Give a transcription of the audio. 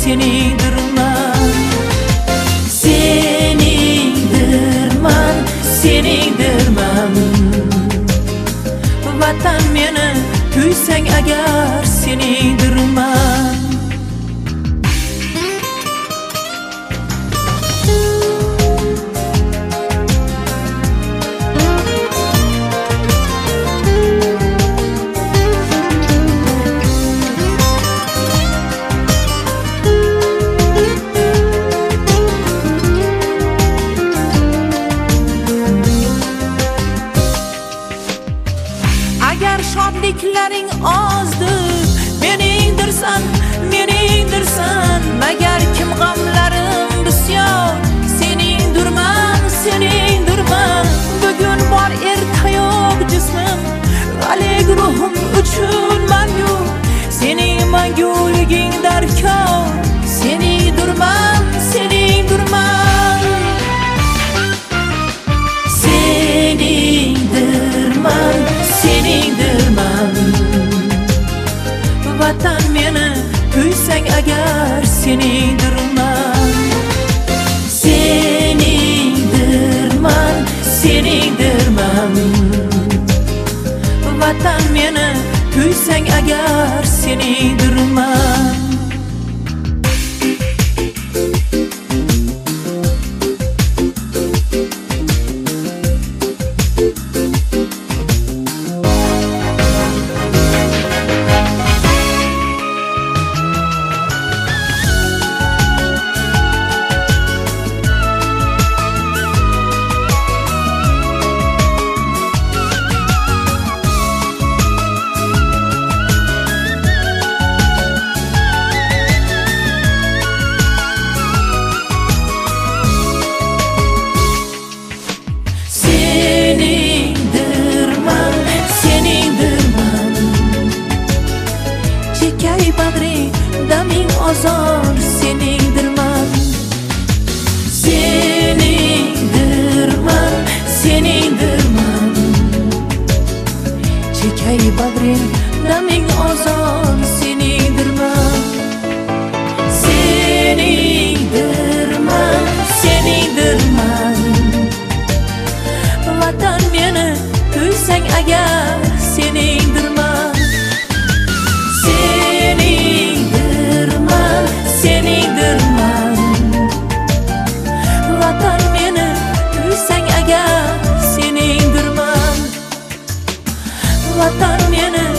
seningdirman. Seningdirman, seningdirman. Vatan meni tuysang agar seningdirman. Agar shodliklaring ozdir, meningdirsan, meningdirsan. Agar kim g'amlarim bisyor, seningdirman, seningdirman. Bugun bor erta yo'q jismim, g'alik ruhim uchun mangu. Sening manguliging darkor, seningdirman, seningdirman. Seningdirman, seningdirman. Vatan meni tuysang agar seningdirman. Seningdirman, seningdirman. Vatan meni tuysang agar seningdirman. Chekay bag'ri daming ozor, seningdirman. Seningdirman, seningdirman. Chekay bag'ri daming ozor, seningdirman. Seningdirman, seningdirman. Vatan meni tuysang agar seningdirman. Seningdirman, seningdirman. Vatan meni tuysang agar seningdirman. Vatan meni